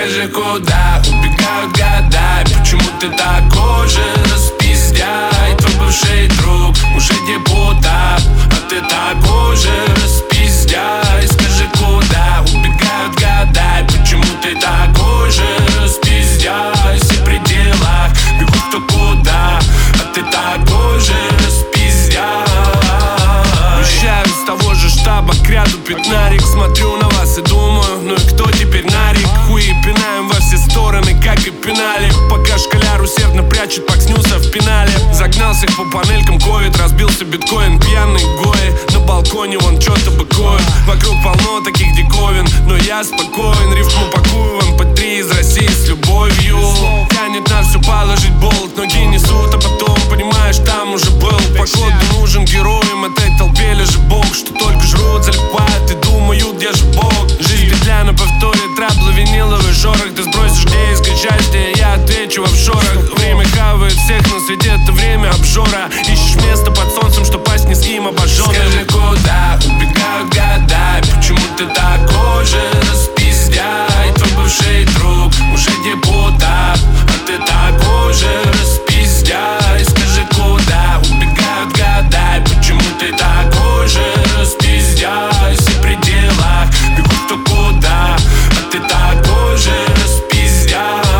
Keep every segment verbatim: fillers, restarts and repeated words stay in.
Скажи, куда убегают года? Почему ты такой же распиздяй? Твой бывший друг уже депутат, а ты такой же распиздяй. Скажи, куда убегают года? Почему ты такой же распиздяй? Все при делах бегут кто куда, а ты такой же распиздяй. Уезжаю из того же штаба к ряду пятнарик. Смотрю на вас и думаю, ну и кто теперь нарик? Хуи пинаем во все стороны, как и пинали. Пока школяр усердно прячет пакснюса в пенале. Загнался их по панелькам ковид, разбился биткоин. Пьяный гои на балконе, вон чё-то быкует. Вокруг полно таких диковин, но я спокоен. Рифму пакую в эм пэ три из России с любовью. Тянет на все положить болт, ноги несут, а потом понимаешь, там уже был. Походу нужен героям этой толпе лежит бог, что только жрут, залипают и думают, где же Бог. Жизнь петля на повторе, траблы, виниловый шорох. Ты сбросишь, где искать счастье, я отвечу в офшорах. Время хавает всех на свете, это время обжора. Ищешь место под солнцем, что пасть не с ним обожжённым. Скажи, куда убегают года? Почему ты такой же распиздяй? Твой бывший друг уже депутат, а ты такой же распиздяй. Скажи, куда убегают года? Почему ты такой же распиздяй? Все при делах бегут кто куда, а ты такой же распиздяй.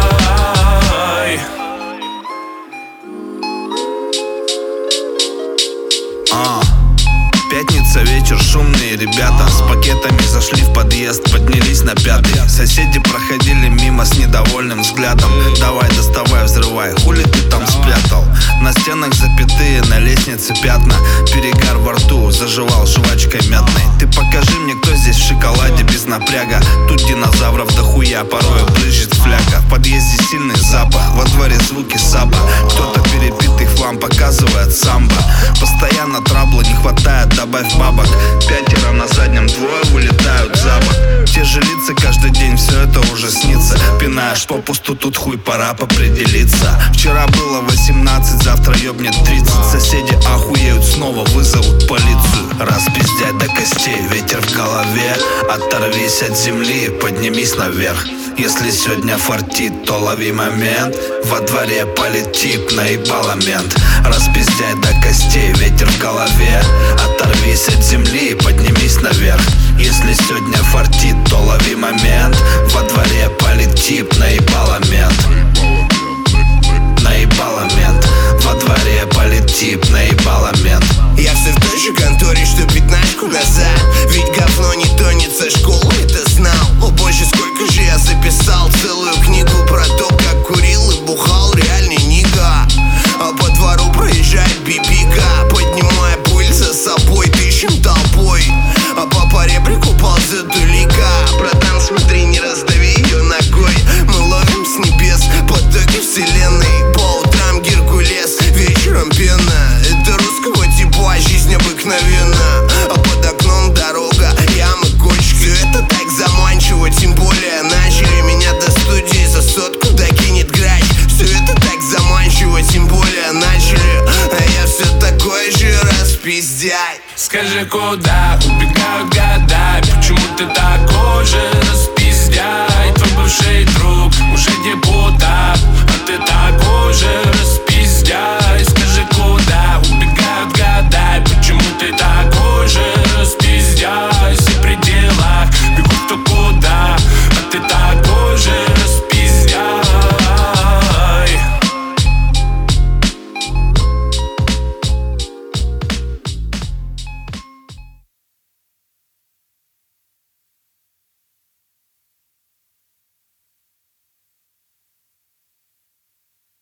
А, пятница, вечер, шумные ребята с пакетами зашли в подъезд, поднялись на пятый. Соседи проходили мимо с недовольным взглядом. Давай, доставай, взрывай, хули ты там спрятал? На стенах запятые, на лестнице пятна. Перегар во рту, заживал жвачкой мятной. Ты покажи мне, кто здесь в шоколаде без напряга. Тут динозавров дохуя, порой брызжет фляга. В подъезде сильный запах, во дворе звуки саба. Кто-то перебитый хлам показывает самбо. Постоянно трабла не хватает, добавь бабок. Пятеро на заднем, двое вылетают за бок. Те же лица каждый день, все это уже снится. Пинаешь попусту, тут хуй, пора попределиться. Вчера было восемнадцать, завтра ёбнет тридцать. Соседи охуеют, снова вызовут полицию. Распиздять до костей, ветер в голове. Оторвись от земли, поднимись наверх. Если сегодня фартит, то лови момент. Во дворе полетит, наебало мент. Распиздяй до костей, ветер в голове. Оторвись от земли, поднимись наверх. Если сегодня фартит, то лови момент. Во дворе полетит, наебало мент. Наебало мент. Во дворе полетит, наебало мент. Я все в той же конторе, что пятнашку назад. Ведь говно не тонет со школы, это знал. О боже, сколько же я записал целую книгу про то, как курил и бухал реальный нига. А по двору проезжает бибика, поднимая пыль за собой, тыщем толпой. А папа ребрику ползет улика. Братан, смотри, не раздави ее ногой. Мы ловим с небес потоки вселенной. По утрам Геркулес, вечером пена. Это русского типа, жизнь обыкновенна. А под окном дорога, ямы, кочки. Все это так заманчиво, тем более начали. Меня до студии за сотку докинет грач. Все это так заманчиво, тем более начали. А я все такой же распиздяй. Скажи, куда убегают года? Почему ты такой же распиздяй? Твой бывший друг уже депутат, а ты такой же распиздяй.